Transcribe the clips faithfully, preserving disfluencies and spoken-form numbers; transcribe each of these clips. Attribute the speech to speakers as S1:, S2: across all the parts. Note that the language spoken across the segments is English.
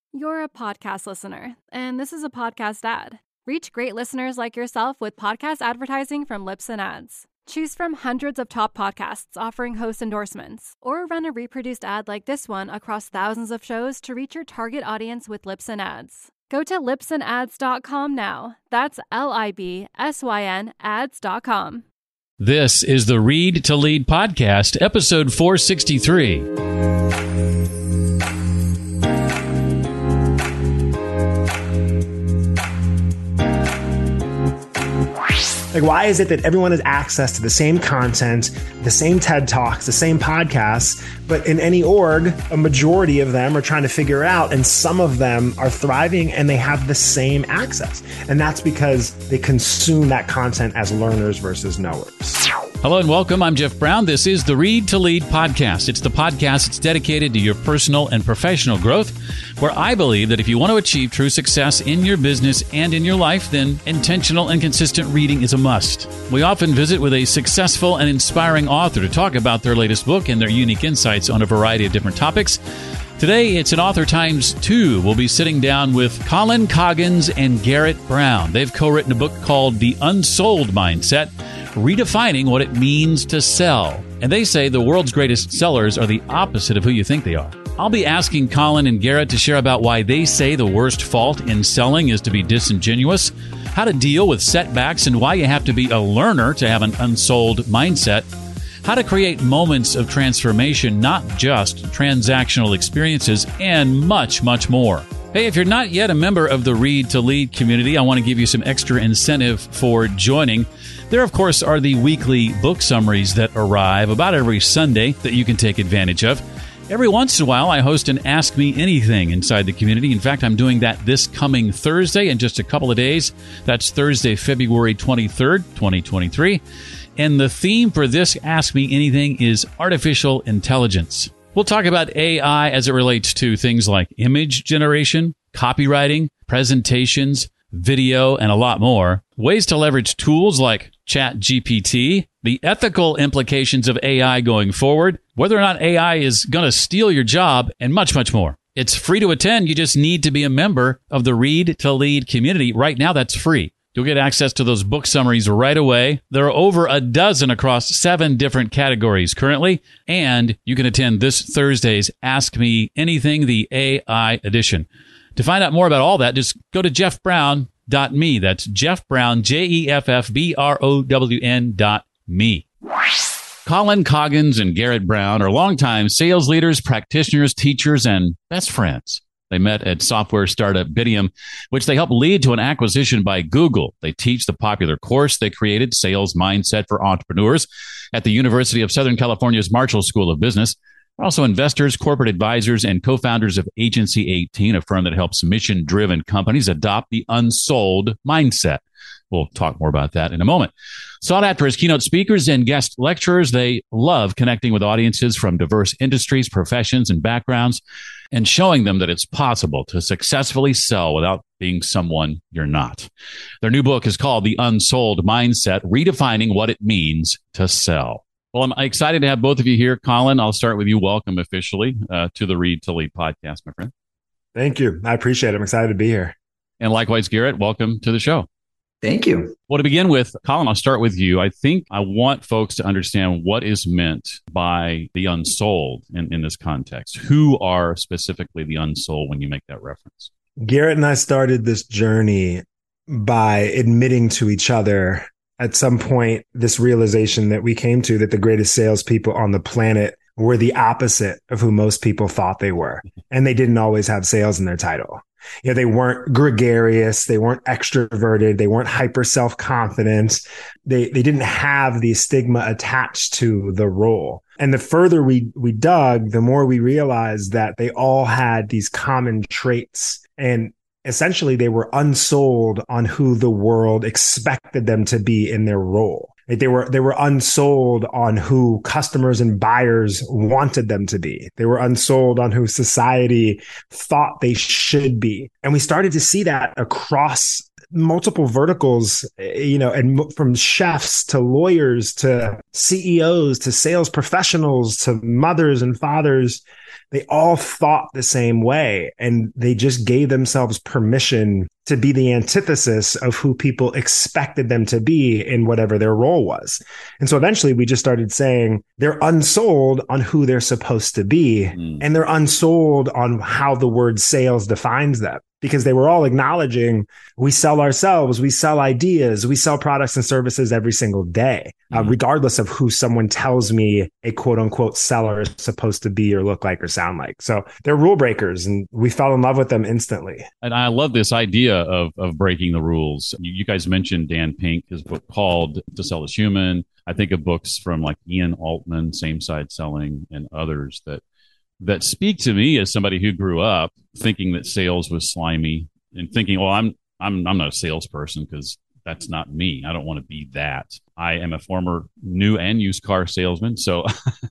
S1: You're a podcast listener, and this is a podcast ad. Reach great listeners like yourself with podcast advertising from Libsyn Ads. Choose from hundreds of top podcasts offering host endorsements, or run a reproduced ad like this one across thousands of shows to reach your target audience with Libsyn Ads. Go to libsyn ads dot com now. That's L I B S Y N ads dot com.
S2: This is the Read to Lead podcast, episode four sixty-three.
S3: Like, why is it that everyone has access to the same content, the same TED Talks, the same podcasts, but in any org, a majority of them are trying to figure it out, and some of them are thriving and they have the same access? And that's because they consume that content as learners versus knowers.
S2: Hello and welcome. I'm Jeff Brown. This is the Read to Lead podcast. It's the podcast that's dedicated to your personal and professional growth, where I believe that if you want to achieve true success in your business and in your life, then intentional and consistent reading is a must. We often visit with a successful and inspiring author to talk about their latest book and their unique insights on a variety of different topics. Today, it's an author times two. We'll be sitting down with Colin Coggins and Garrett Brown. They've co-written a book called The Unsold Mindset, redefining what it means to sell. And they say the world's greatest sellers are the opposite of who you think they are. I'll be asking Colin and Garrett to share about why they say the worst fault in selling is to be disingenuous, how to deal with setbacks, and why you have to be a learner to have an unsold mindset, how to create moments of transformation, not just transactional experiences, and much, much more. Hey, if you're not yet a member of the Read to Lead community, I want to give you some extra incentive for joining. There, of course, are the weekly book summaries that arrive about every Sunday that you can take advantage of. Every once in a while, I host an Ask Me Anything inside the community. In fact, I'm doing that this coming Thursday in just a couple of days. That's Thursday, February twenty-third, twenty twenty-three. And the theme for this Ask Me Anything is artificial intelligence. We'll talk about A I as it relates to things like image generation, copywriting, presentations, video, and a lot more. Ways to leverage tools like ChatGPT, the ethical implications of A I going forward, whether or not A I is going to steal your job, and much, much more. It's free to attend. You just need to be a member of the Read to Lead community. Right now, that's free. You'll get access to those book summaries right away. There are over a dozen across seven different categories currently, and you can attend this Thursday's Ask Me Anything, the A I edition. To find out more about all that, just go to jeff brown dot me. That's Jeff Brown, J E F F B R O W N dot me. Colin Coggins and Garrett Brown are longtime sales leaders, practitioners, teachers, and best friends. They met at software startup Bitium, which they helped lead to an acquisition by Google. They teach the popular course they created, Sales Mindset for Entrepreneurs, at the University of Southern California's Marshall School of Business. They're also investors, corporate advisors, and co-founders of Agency eighteen, a firm that helps mission-driven companies adopt the unsold mindset. We'll talk more about that in a moment. Sought after as keynote speakers and guest lecturers, they love connecting with audiences from diverse industries, professions, and backgrounds, and showing them that it's possible to successfully sell without being someone you're not. Their new book is called The Unsold Mindset, redefining what it means to sell. Well, I'm excited to have both of you here. Colin, I'll start with you. Welcome officially uh, to the Read to Lead podcast, my friend.
S3: Thank you. I appreciate it. I'm excited to be here.
S2: And likewise, Garrett, welcome to the show.
S4: Thank you.
S2: Well, to begin with, Colin, I'll start with you. I think I want folks to understand what is meant by the unsold in, in this context. Who are specifically the unsold when you make that reference?
S3: Garrett and I started this journey by admitting to each other at some point this realization that we came to that the greatest salespeople on the planet were the opposite of who most people thought they were. And they didn't always have sales in their title. You know, they weren't gregarious. They weren't extroverted. They weren't hyper self-confident. They, they didn't have the stigma attached to the role. And the further we, we dug, the more we realized that they all had these common traits, and essentially they were unsold on who the world expected them to be in their role. They were they were unsold on who customers and buyers wanted them to be. They were unsold on who society thought they should be. And we started to see that across multiple verticals, you know, and from chefs to lawyers to C E Os to sales professionals to mothers and fathers. They all thought the same way, and they just gave themselves permission to be the antithesis of who people expected them to be in whatever their role was. And so eventually we just started saying they're unsold on who they're supposed to be, mm. and they're unsold on how the word sales defines them. Because they were all acknowledging we sell ourselves, we sell ideas, we sell products and services every single day, mm-hmm. uh, regardless of who someone tells me a quote unquote seller is supposed to be or look like or sound like. So they're rule breakers, and we fell in love with them instantly.
S2: And I love this idea of of breaking the rules. You, you guys mentioned Dan Pink, his book called To Sell is Human. I think of books from like Ian Altman, Same Side Selling, and others that that speak to me as somebody who grew up thinking that sales was slimy and thinking, well, I'm I'm I'm not a salesperson because that's not me. I don't want to be that. I am a former new and used car salesman, so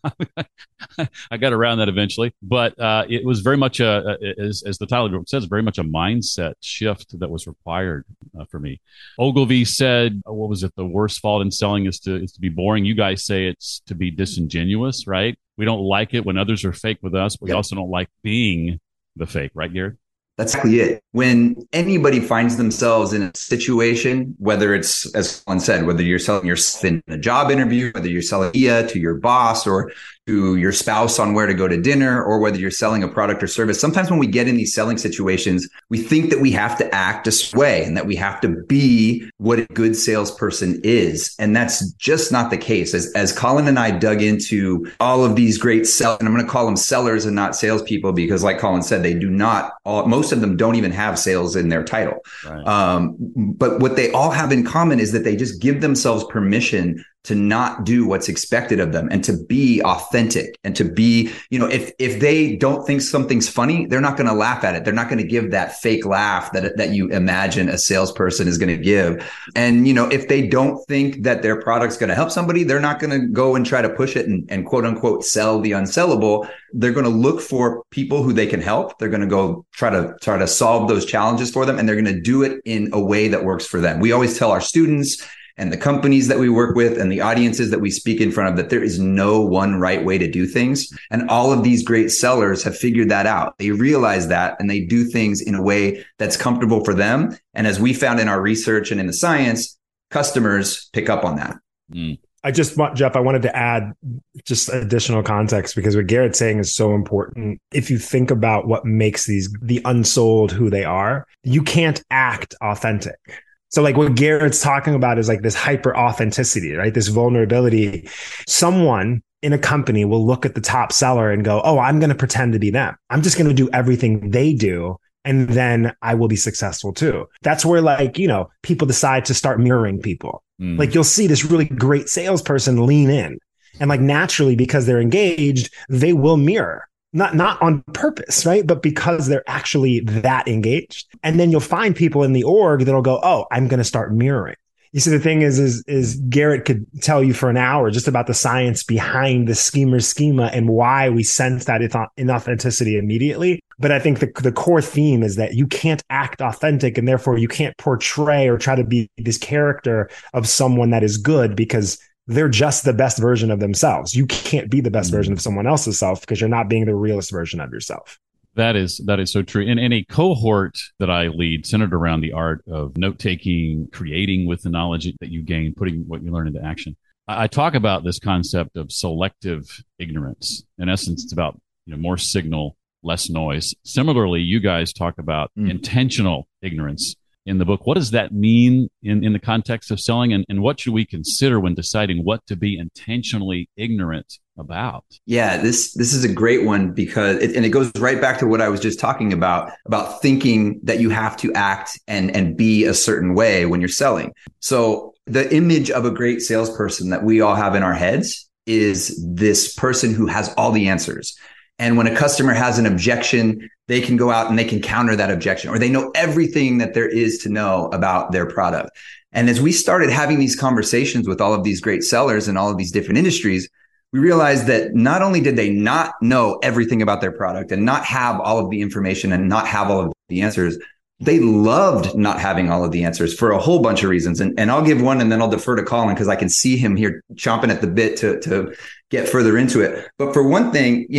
S2: I got around that eventually. But uh, it was very much a, a as, as the title of the book says, very much a mindset shift that was required uh, for me. Ogilvy said, "What was it? The worst fault in selling is to is to be boring." You guys say it's to be disingenuous, right? We don't like it when others are fake with us, but yep. we also don't like being the fake, right, Garrett?
S4: That's exactly it. When anybody finds themselves in a situation, whether it's, as Colin said, whether you're selling yourself in a job interview, whether you're selling to your boss or to your spouse on where to go to dinner, or whether you're selling a product or service, sometimes when we get in these selling situations, we think that we have to act a way and that we have to be what a good salesperson is. And that's just not the case. As, as Colin and I dug into all of these great sellers, and I'm going to call them sellers and not salespeople, because like Colin said, they do not, all, most of them don't even have sales in their title. Right. Um, but what they all have in common is that they just give themselves permission to not do what's expected of them and to be authentic and to be, you know, if if they don't think something's funny, they're not going to laugh at it. They're not going to give that fake laugh that that you imagine a salesperson is going to give. And, you know, if they don't think that their product's going to help somebody, they're not going to go and try to push it and, and quote unquote sell the unsellable. They're going to look for people who they can help. They're going to go try to try to solve those challenges for them, and they're going to do it in a way that works for them. We always tell our students and the companies that we work with and the audiences that we speak in front of that there is no one right way to do things. And all of these great sellers have figured that out. They realize that, and they do things in a way that's comfortable for them. And as we found in our research and in the science, customers pick up on that.
S3: Mm. I just want, Jeff, I wanted to add just additional context, because what Garrett's saying is so important. If you think about what makes these, the unsold who they are, you can't act authentic. So like what Garrett's talking about is like this hyper authenticity, right? This vulnerability. Someone in a company will look at the top seller and go, oh, I'm going to pretend to be them. I'm just going to do everything they do, and then I will be successful too. That's where, like, you know, people decide to start mirroring people. Mm. Like you'll see this really great salesperson lean in, and like naturally, because they're engaged, they will mirror. Not not on purpose, right? But because they're actually that engaged. And then you'll find people in the org that'll go, oh, I'm going to start mirroring. You see, the thing is, is, is Garrett could tell you for an hour just about the science behind the schemer's schema and why we sense that inauthenticity immediately. But I think the, the core theme is that you can't act authentic, and therefore you can't portray or try to be this character of someone that is good, because they're just the best version of themselves. You can't be the best version of someone else's self because you're not being the realest version of yourself.
S2: That is that is so true. In, in a cohort that I lead, centered around the art of note-taking, creating with the knowledge that you gain, putting what you learn into action, I, I talk about this concept of selective ignorance. In essence, it's about, you know, more signal, less noise. Similarly, you guys talk about mm. intentional ignorance in the book. What does that mean in, in the context of selling? And, and what should we consider when deciding what to be intentionally ignorant about?
S4: Yeah, this this is a great one, because it, and it goes right back to what I was just talking about, about thinking that you have to act and, and be a certain way when you're selling. So the image of a great salesperson that we all have in our heads is this person who has all the answers. And when a customer has an objection, they can go out and they can counter that objection, or they know everything that there is to know about their product. And as we started having these conversations with all of these great sellers in all of these different industries, we realized that not only did they not know everything about their product and not have all of the information and not have all of the answers, they loved not having all of the answers for a whole bunch of reasons. And, and I'll give one, and then I'll defer to Colin, because I can see him here chomping at the bit to, to get further into it. But for one thing, you know,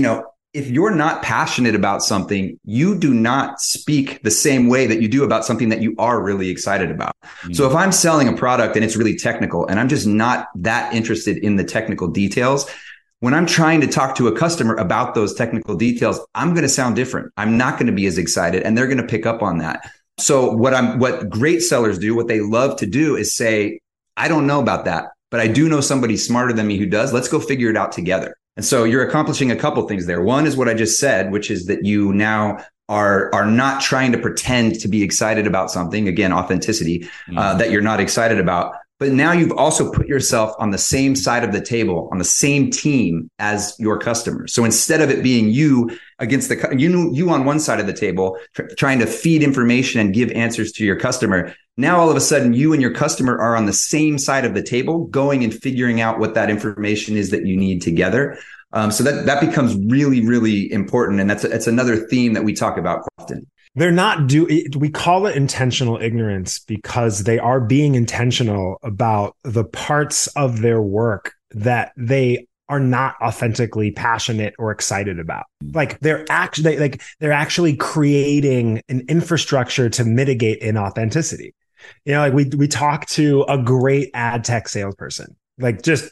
S4: if you're not passionate about something, you do not speak the same way that you do about something that you are really excited about. Mm-hmm. So if I'm selling a product and it's really technical and I'm just not that interested in the technical details, when I'm trying to talk to a customer about those technical details, I'm going to sound different. I'm not going to be as excited, and they're going to pick up on that. So what I'm, what great sellers do, what they love to do is say, I don't know about that, but I do know somebody smarter than me who does. Let's go figure it out together. And so you're accomplishing a couple things there. One is what I just said, which is that you now are, are not trying to pretend to be excited about something. Again, authenticity, mm-hmm. uh, that you're not excited about. But now you've also put yourself on the same side of the table, on the same team as your customers. So instead of it being you against the, you, you on one side of the table, tr- trying to feed information and give answers to your customer, now all of a sudden you and your customer are on the same side of the table, going and figuring out what that information is that you need together. Um, so that, that becomes really, really important. And that's, that's another theme that we talk about often.
S3: They're not do we call it intentional ignorance because they are being intentional about the parts of their work that they are not authentically passionate or excited about. Like they're actually like they're actually creating an infrastructure to mitigate inauthenticity. You know, like we we talk to a great ad tech salesperson, like just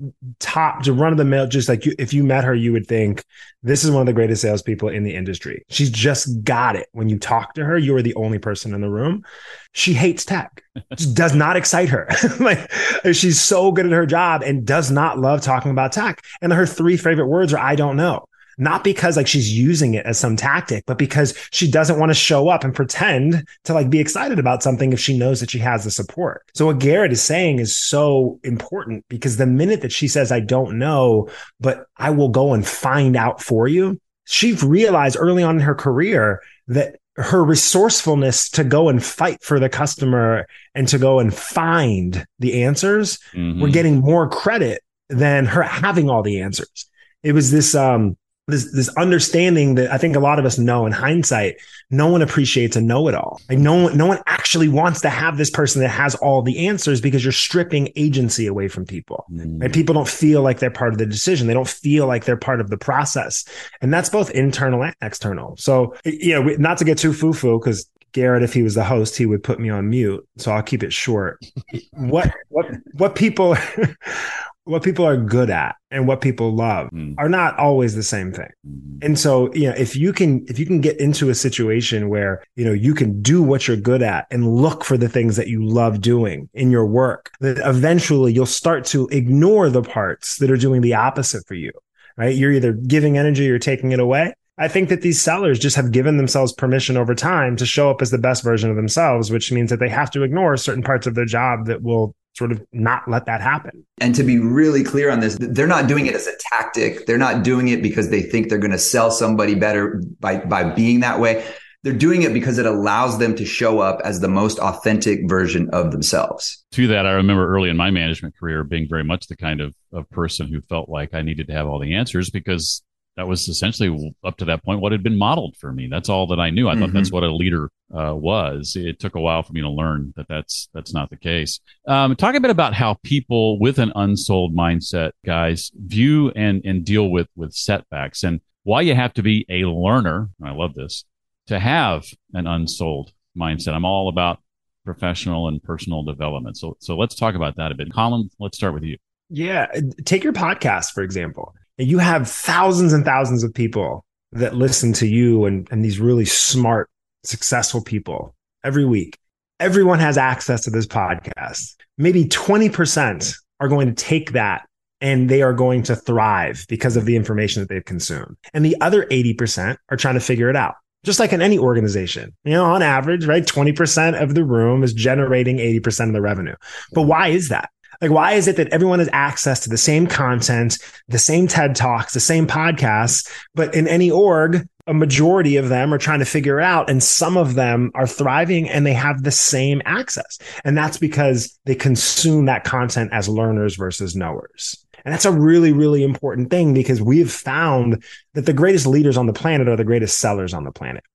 S3: top to run of the mill, just like you, if you met her, you would think this is one of the greatest salespeople in the industry. She's just got it. When you talk to her, you are the only person in the room. She hates tech. Just does not excite her. Like she's so good at her job and does not love talking about tech. And her three favorite words are "I don't know." Not because like she's using it as some tactic, but because she doesn't want to show up and pretend to like be excited about something if she knows that she has the support. So what Garrett is saying is so important, because the minute that she says, I don't know, but I will go and find out for you, she realized early on in her career that her resourcefulness to go and fight for the customer and to go and find the answers mm-hmm. were getting more credit than her having all the answers. It was this, um, This this understanding that I think a lot of us know in hindsight, no one appreciates a know-it-all. Like no one, no one actually wants to have this person that has all the answers, because you're stripping agency away from people. Mm. And people don't feel like they're part of the decision. They don't feel like they're part of the process. And that's both internal and external. So, you know, not to get too foo-foo, because Garrett, if he was the host, he would put me on mute. So I'll keep it short. What what what people what people are good at and what people love mm. are not always the same thing. Mm. And so, you know, if you can, if you can get into a situation where, you know, you can do what you're good at and look for the things that you love doing in your work, that eventually you'll start to ignore the parts that are doing the opposite for you, right? You're either giving energy or taking it away. I think that these sellers just have given themselves permission over time to show up as the best version of themselves, which means that they have to ignore certain parts of their job that will sort of not let that happen.
S4: And to be really clear on this, they're not doing it as a tactic. They're not doing it because they think they're going to sell somebody better by, by being that way. They're doing it because it allows them to show up as the most authentic version of themselves.
S2: To that, I remember early in my management career being very much the kind of, of person who felt like I needed to have all the answers, because that was essentially up to that point what had been modeled for me. That's all that I knew. I mm-hmm. thought that's what a leader uh, was. It took a while for me to learn that that's that's not the case. Um, talk a bit about how people with an unsold mindset, guys, view and and deal with with setbacks, and why you have to be a learner. I love this, to have an unsold mindset. I'm all about professional and personal development. So so let's talk about that a bit. Colin, let's start with you.
S3: Yeah, take your podcast for example. You have thousands and thousands of people that listen to you and, and these really smart, successful people every week. Everyone has access to this podcast. Maybe twenty percent are going to take that and they are going to thrive because of the information that they've consumed. And the other eighty percent are trying to figure it out. Just like in any organization, you know, on average, right? twenty percent of the room is generating eighty percent of the revenue. But why is that? Like, why is it that everyone has access to the same content, the same TED Talks, the same podcasts, but in any org, a majority of them are trying to figure it out, and some of them are thriving and they have the same access? And that's because they consume that content as learners versus knowers. And that's a really, really important thing, because we've found that the greatest leaders on the planet are the greatest sellers on the planet.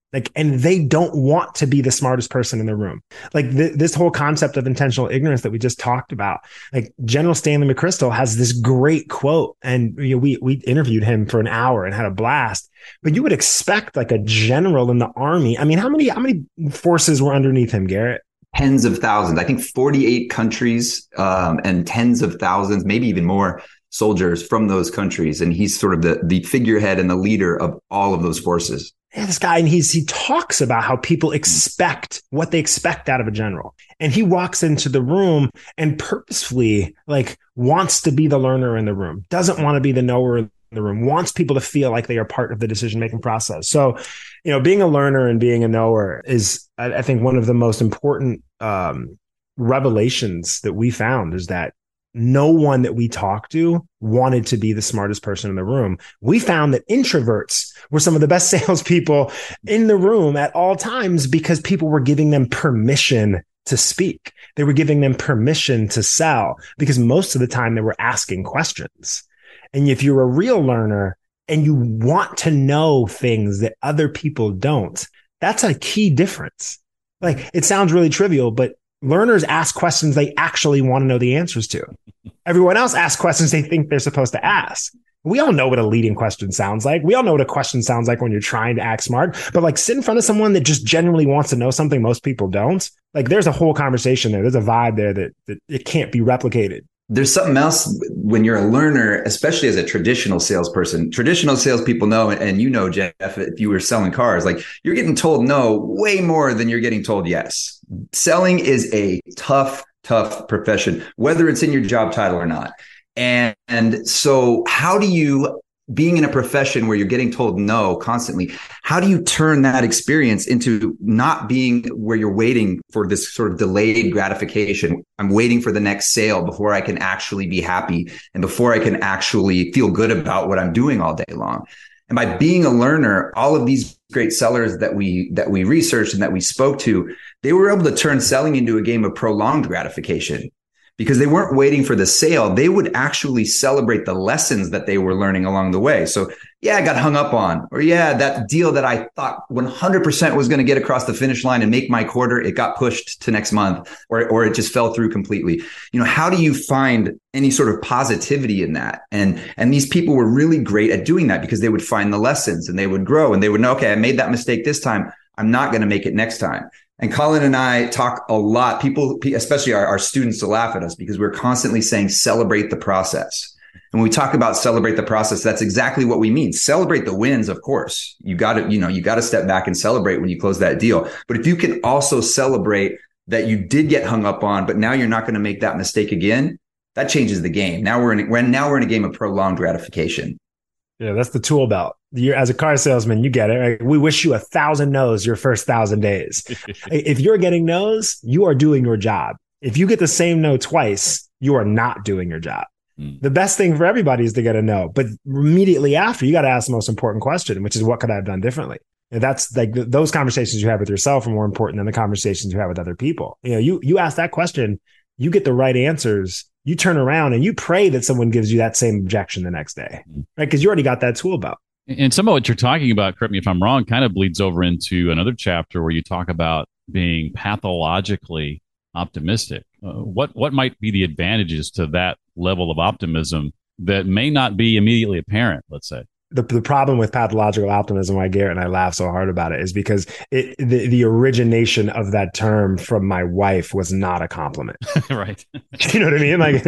S3: Like, and they don't want to be the smartest person in the room. Like th- this whole concept of intentional ignorance that we just talked about. Like General Stanley McChrystal has this great quote, and you know, we we interviewed him for an hour and had a blast. But you would expect like a general in the army. I mean, how many how many forces were underneath him, Garrett?
S4: Tens of thousands. I think forty-eight countries um, and tens of thousands, maybe even more soldiers from those countries. And he's sort of the the figurehead and the leader of all of those forces.
S3: Yeah, this guy, and he's he talks about how people expect what they expect out of a general. And he walks into the room and purposefully like wants to be the learner in the room, doesn't want to be the knower in the room, wants people to feel like they are part of the decision-making process. So, you know, being a learner and being a knower is, I, I think, one of the most important um, revelations that we found is that no one that we talked to wanted to be the smartest person in the room. We found that introverts were some of the best salespeople in the room at all times because people were giving them permission to speak. They were giving them permission to sell because most of the time they were asking questions. And if you're a real learner and you want to know things that other people don't, that's a key difference. Like, it sounds really trivial, but learners ask questions they actually want to know the answers to. Everyone else asks questions they think they're supposed to ask. We all know what a leading question sounds like. We all know what a question sounds like when you're trying to act smart, but like sit in front of someone that just genuinely wants to know something most people don't. Like there's a whole conversation there. There's a vibe there that, that it can't be replicated.
S4: There's something else when you're a learner, especially as a traditional salesperson. Traditional salespeople know, and you know, Jeff, if you were selling cars, like you're getting told no way more than you're getting told yes. Selling is a tough, tough profession, whether it's in your job title or not. And, and so how do you, being in a profession where you're getting told no constantly, how do you turn that experience into not being where you're waiting for this sort of delayed gratification? I'm waiting for the next sale before I can actually be happy and before I can actually feel good about what I'm doing all day long. And by being a learner, all of these great sellers that we that we researched and that we spoke to, they were able to turn selling into a game of prolonged gratification. Because they weren't waiting for the sale, they would actually celebrate the lessons that they were learning along the way. So, yeah, I got hung up on, or yeah, that deal that I thought one hundred percent was going to get across the finish line and make my quarter, it got pushed to next month, or or it just fell through completely. You know, how do you find any sort of positivity in that? And and these people were really great at doing that because they would find the lessons and they would grow and they would know, okay, I made that mistake this time. I'm not going to make it next time. And Colin and I talk a lot. People, especially our, our students, to laugh at us because we're constantly saying, celebrate the process. And when we talk about celebrate the process, that's exactly what we mean. Celebrate the wins, of course. You got to, you know, you got to step back and celebrate when you close that deal. But if you can also celebrate that you did get hung up on, but now you're not going to make that mistake again, that changes the game. Now we're in, when now we're in a game of prolonged gratification.
S3: Yeah, that's the tool belt. You're, as a car salesman, you get it, right? We wish you a thousand no's your first thousand days. If you're getting no's, you are doing your job. If you get the same no twice, you are not doing your job. Mm. The best thing for everybody is to get a no. But immediately after, you got to ask the most important question, which is, what could I have done differently? And that's like th- those conversations you have with yourself are more important than the conversations you have with other people. You know, you you ask that question, you get the right answers. You turn around and you pray that someone gives you that same objection the next day, right? Because you already got that tool belt.
S2: And some of what you're talking about, correct me if I'm wrong, kind of bleeds over into another chapter where you talk about being pathologically optimistic. Uh, what what might be the advantages to that level of optimism that may not be immediately apparent, let's say?
S3: The, the problem with pathological optimism, why Garrett and I laugh so hard about it, is because it the, the origination of that term from my wife was not a compliment.
S2: Right.
S3: You know what I mean? Like,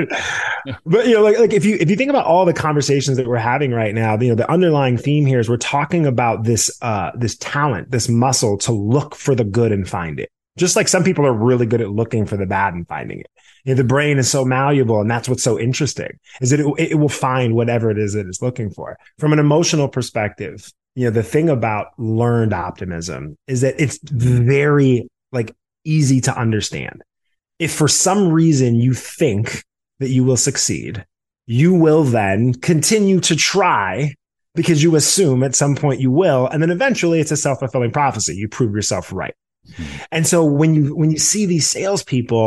S3: but you know, like, like if you if you think about all the conversations that we're having right now, you know, the underlying theme here is we're talking about this uh this talent, this muscle to look for the good and find it. Just like some people are really good at looking for the bad and finding it. You know, the brain is so malleable, and that's what's so interesting, is that it, it will find whatever it is that it's looking for. From an emotional perspective, you know, the thing about learned optimism is that it's very like easy to understand. If for some reason you think that you will succeed, you will then continue to try because you assume at some point you will, and then eventually it's a self-fulfilling prophecy. You prove yourself right. Mm-hmm. And so when you when you see these salespeople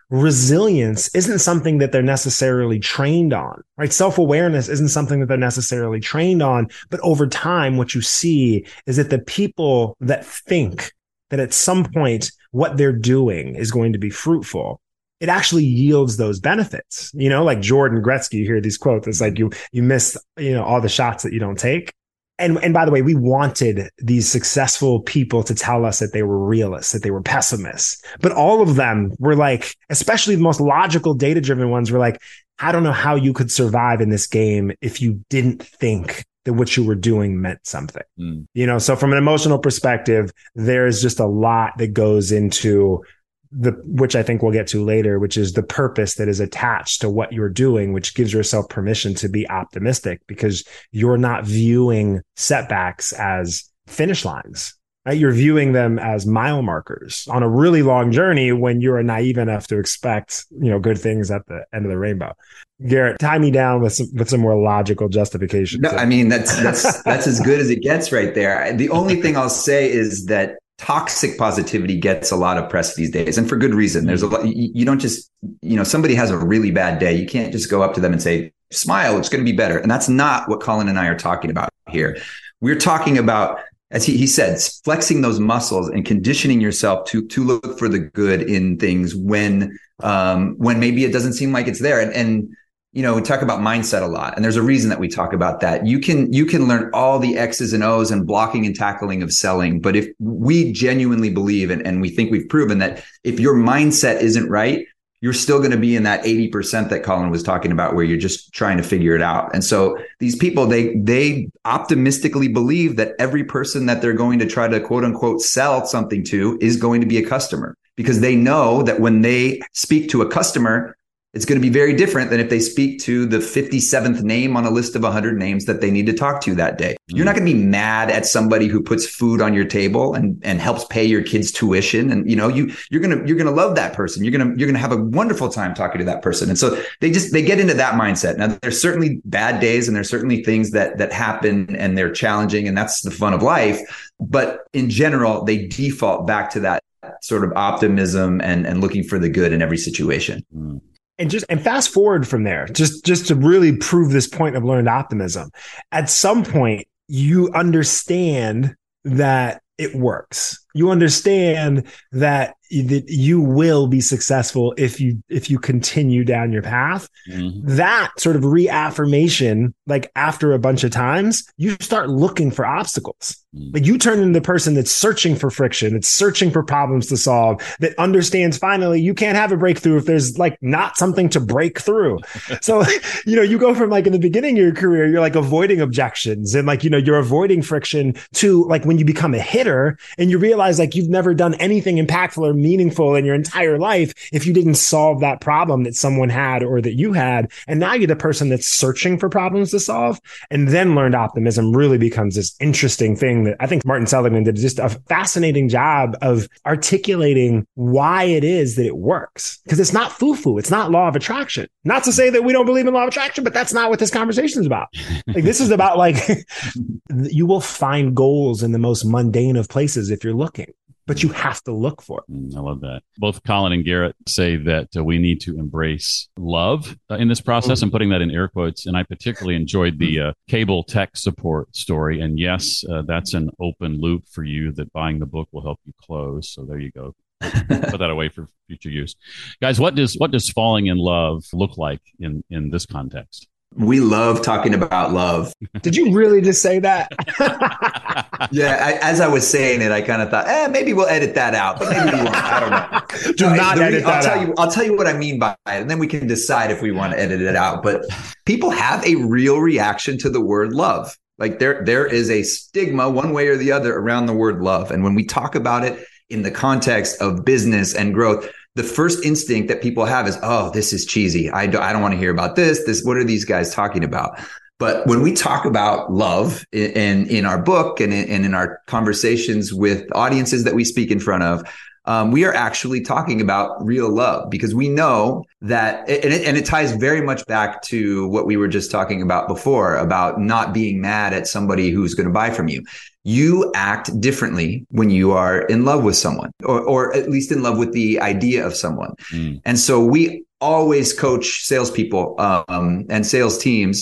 S3: resilience isn't something that they're necessarily trained on, right? Self-awareness isn't something that they're necessarily trained on. But over time, what you see is that the people that think that at some point what they're doing is going to be fruitful, it actually yields those benefits. You know, like Jordan Gretzky, you hear these quotes. It's like you you miss, you know, all the shots that you don't take. And and by the way, we wanted these successful people to tell us that they were realists, that they were pessimists. But all of them were like, especially the most logical, data-driven ones were like, I don't know how you could survive in this game if you didn't think that what you were doing meant something. Mm. You know, so from an emotional perspective, there's just a lot that goes into the, which I think we'll get to later, which is the purpose that is attached to what you're doing, which gives yourself permission to be optimistic because you're not viewing setbacks as finish lines, right? You're viewing them as mile markers on a really long journey when you're naive enough to expect, you know, good things at the end of the rainbow. Garrett, tie me down with some, with some more logical justification.
S4: No, I mean, that's, that's, that's as good as it gets right there. The only thing I'll say is that toxic positivity gets a lot of press these days, and for good reason. There's a lot, you, you don't just, you know, somebody has a really bad day. You can't just go up to them and say, smile, it's going to be better. And that's not what Colin and I are talking about here. We're talking about, as he, he said, flexing those muscles and conditioning yourself to, to look for the good in things when, um, when maybe it doesn't seem like it's there. And, and, you know, we talk about mindset a lot, and there's a reason that we talk about that. You can, you can learn all the X's and O's and blocking and tackling of selling. But if we genuinely believe, and, and we think we've proven that if your mindset isn't right, you're still going to be in that eighty percent that Colin was talking about, where you're just trying to figure it out. And so these people, they, they optimistically believe that every person that they're going to try to quote unquote sell something to is going to be a customer, because they know that when they speak to a customer, it's going to be very different than if they speak to the fifty-seventh name on a list of one hundred names that they need to talk to that day. You're not going to be mad at somebody who puts food on your table and, and helps pay your kids' tuition. And, you know, you, you're going to, you're going to love that person. You're going to, you're going to have a wonderful time talking to that person. And so they just, they get into that mindset. Now, there's certainly bad days and there's certainly things that, that happen and they're challenging, and that's the fun of life. But in general, they default back to that sort of optimism and, and looking for the good in every situation.
S3: Mm. And just and fast forward from there, just just to really prove this point of learned optimism. At some point, you understand that it works. You understand that that you will be successful if you if you continue down your path. Mm-hmm. That sort of reaffirmation, like after a bunch of times, you start looking for obstacles. Mm-hmm. Like you turn into the person that's searching for friction, it's searching for problems to solve, that understands finally you can't have a breakthrough if there's like not something to break through. So, you know, you go from like in the beginning of your career, you're like avoiding objections and like, you know, you're avoiding friction to like when you become a hitter and you realize like you've never done anything impactful or meaningful in your entire life if you didn't solve that problem that someone had or that you had. And now you're the person that's searching for problems to solve. And then learned optimism really becomes this interesting thing that I think Martin Seligman did just a fascinating job of articulating why it is that it works. Because it's not foo-foo. It's not law of attraction. Not to say that we don't believe in law of attraction, but that's not what this conversation is about. Like this is about like, you will find goals in the most mundane of places if you're looking. But you have to look for it.
S2: I love that. Both Colin and Garrett say that uh, we need to embrace love uh, in this process. I'm putting that in air quotes. And I particularly enjoyed the uh, cable tech support story. And yes, uh, that's an open loop for you that buying the book will help you close. So there you go. Put that away for future use. Guys, what does what does falling in love look like in, in this context?
S4: We love talking about love.
S3: Did you really just say that?
S4: Yeah, I, as I was saying it, I kind of thought, eh, maybe we'll edit that out, but maybe we won't. I don't know.
S3: Do no, not edit
S4: I'll
S3: that
S4: tell
S3: out.
S4: You, I'll tell you what I mean by it, and then we can decide if we want to edit it out. But people have a real reaction to the word love. Like there, there is a stigma one way or the other around the word love. And when we talk about it in the context of business and growth, the first instinct that people have is, oh, this is cheesy. I don't, I don't want to hear about this. This, what are these guys talking about? But when we talk about love in, in, in our book and in, and in our conversations with audiences that we speak in front of, um, we are actually talking about real love, because we know that, and it, and it ties very much back to what we were just talking about before, about not being mad at somebody who's going to buy from you. you act differently when you are in love with someone, or, or at least in love with the idea of someone. Mm. And so we always coach salespeople um, and sales teams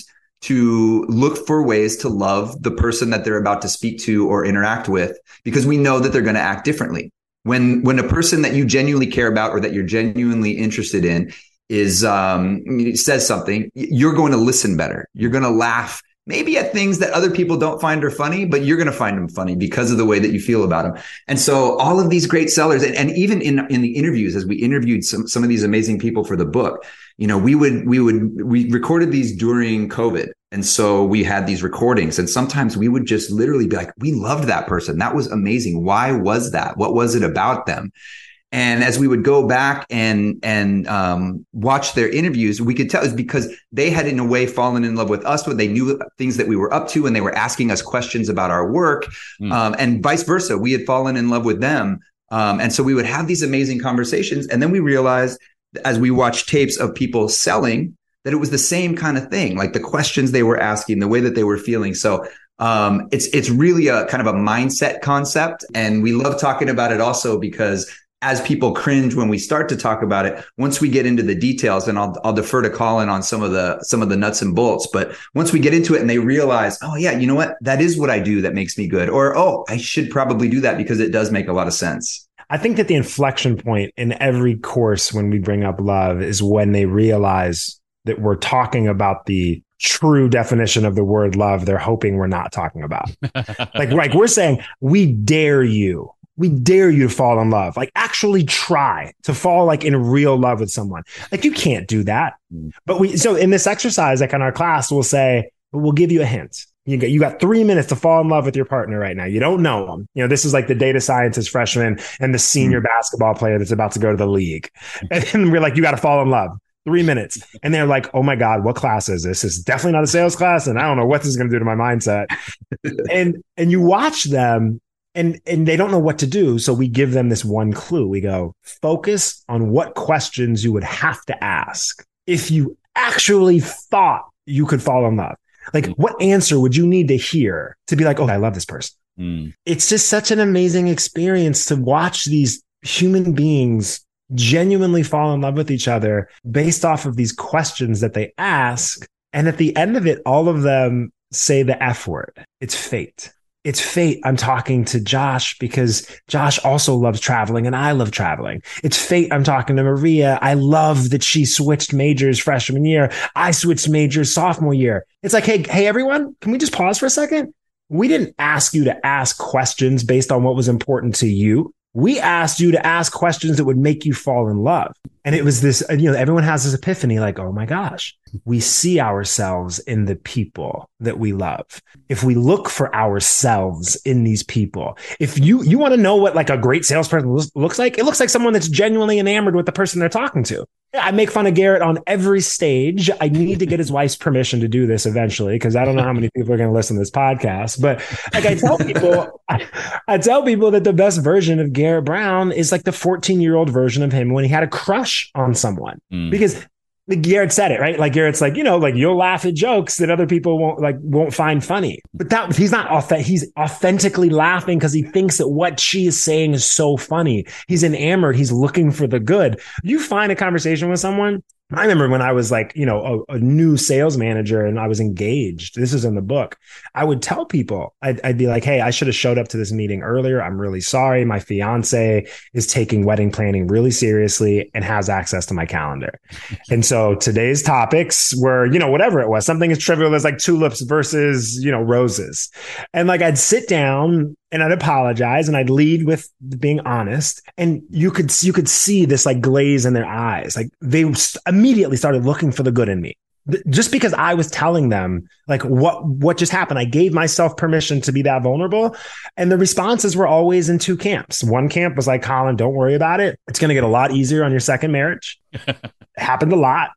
S4: to look for ways to love the person that they're about to speak to or interact with, because we know that they're going to act differently. When, when a person that you genuinely care about or that you're genuinely interested in is um, says something, you're going to listen better. You're going to laugh maybe at things that other people don't find are funny, but you're going to find them funny because of the way that you feel about them. And so all of these great sellers, and, and even in, in the interviews, as we interviewed some, some of these amazing people for the book, you know, we would, we would, we recorded these during COVID. And so we had these recordings, and sometimes we would just literally be like, we loved that person. That was amazing. Why was that? What was it about them? And as we would go back and and um, watch their interviews, we could tell it's because they had in a way fallen in love with us, but they knew things that we were up to, and they were asking us questions about our work, mm. um, and vice versa. We had fallen in love with them. Um, and so we would have these amazing conversations. And then we realized as we watched tapes of people selling that it was the same kind of thing, like the questions they were asking, the way that they were feeling. So um, it's it's really a kind of a mindset concept. And we love talking about it also because as people cringe when we start to talk about it, once we get into the details, and I'll I'll defer to Colin on some of the some of the nuts and bolts, but once we get into it and they realize, oh yeah, you know what, that is what I do that makes me good, or oh, I should probably do that because it does make a lot of sense.
S3: I think that the inflection point in every course when we bring up love is when they realize that we're talking about the true definition of the word love they're hoping we're not talking about. like, like we're saying, we dare you. We dare you to fall in love. Like actually try to fall like in real love with someone. Like you can't do that. But we, so in this exercise, like in our class, we'll say, we'll give you a hint. You got, you got three minutes to fall in love with your partner right now. You don't know them. You know, this is like the data scientist freshman and the senior mm-hmm. basketball player that's about to go to the league. And we're like, you got to fall in love. Three minutes. And they're like, oh my God, what class is this? It's definitely not a sales class. And I don't know what this is going to do to my mindset. and, and you watch them. And and they don't know what to do. So we give them this one clue. We go, focus on what questions you would have to ask if you actually thought you could fall in love. Like, what answer would you need to hear to be like, oh, I love this person? Mm. It's just such an amazing experience to watch these human beings genuinely fall in love with each other based off of these questions that they ask. And at the end of it, all of them say the F word. It's fate. It's fate. I'm talking to Josh because Josh also loves traveling and I love traveling. It's fate. I'm talking to Maria. I love that she switched majors freshman year. I switched majors sophomore year. It's like, hey, hey, everyone, can we just pause for a second? We didn't ask you to ask questions based on what was important to you. We asked you to ask questions that would make you fall in love. And it was this, you know, everyone has this epiphany like, oh my gosh, we see ourselves in the people that we love. If we look for ourselves in these people, if you, you want to know what like a great salesperson looks like, it looks like someone that's genuinely enamored with the person they're talking to. I make fun of Garrett on every stage. I need to get his wife's permission to do this eventually, because I don't know how many people are going to listen to this podcast. But like I tell people, I, I tell people that the best version of Garrett Brown is like the fourteen year old version of him when he had a crush on someone, mm. because Garrett said it, right? Like Garrett's like, you know, like you'll laugh at jokes that other people won't like, won't find funny, but that he's not authentic. He's authentically laughing because he thinks that what she is saying is so funny. He's enamored. He's looking for the good. You find a conversation with someone. I remember when I was like, you know, a, a new sales manager and I was engaged. This is in the book. I would tell people, I'd, I'd be like, hey, I should have showed up to this meeting earlier. I'm really sorry. My fiance is taking wedding planning really seriously and has access to my calendar. And so today's topics were, you know, whatever it was, something as trivial as like tulips versus, you know, roses. And like I'd sit down and I'd apologize and I'd lead with being honest. And you could, you could see this like glaze in their eyes. Like they immediately started looking for the good in me just because I was telling them like what, what just happened. I gave myself permission to be that vulnerable. And the responses were always in two camps. One camp was like, Colin, don't worry about it. It's going to get a lot easier on your second marriage. It happened a lot.